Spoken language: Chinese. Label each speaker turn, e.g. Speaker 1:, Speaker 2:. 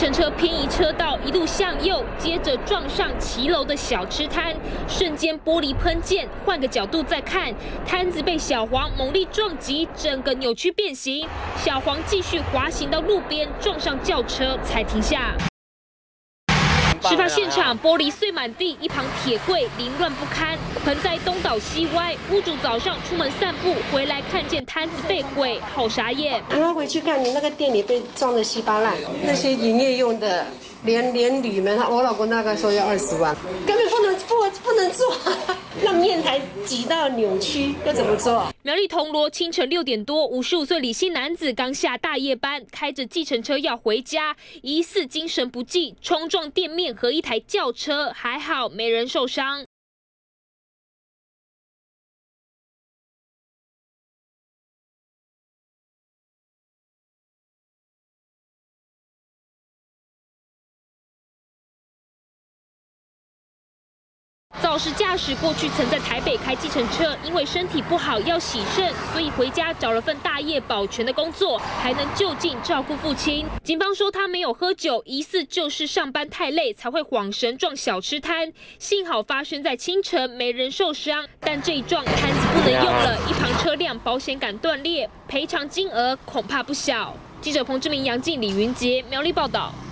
Speaker 1: 程车偏移车道，一路向右，接着撞上骑楼的小吃摊，瞬间玻璃喷溅。换个角度再看，摊子被小黄猛力撞击，整个扭曲变形。小黄继续滑行到路边，撞上轿车才停下。 事发现场玻璃碎满地，一旁铁柜凌乱不堪，盆栽东倒西歪。屋主早上出门散步，回来看见摊子被毁，好傻眼。
Speaker 2: 然后回去看你那个店里被撞得稀巴烂，那些营业用的，连铝门，我老公大概说要20万，根本不能做，那面台挤到扭曲，要怎么做？
Speaker 1: 苗栗铜锣清晨6点多，55岁李姓男子刚下大夜班，开着计程车要回家，疑似精神不济，冲撞店面和一台轿车，还好没人受伤。肇事驾驶过去曾在台北开计程车，因为身体不好要洗肾，所以回家找了份大业保全的工作，还能就近照顾父亲。警方说他没有喝酒，疑似就是上班太累才会晃神撞小吃摊。幸好发生在清晨，没人受伤，但这一撞摊子不能用了，一旁车辆保险杆断裂，赔偿金额恐怕不小。记者彭志明、杨静、李云杰苗栗报道。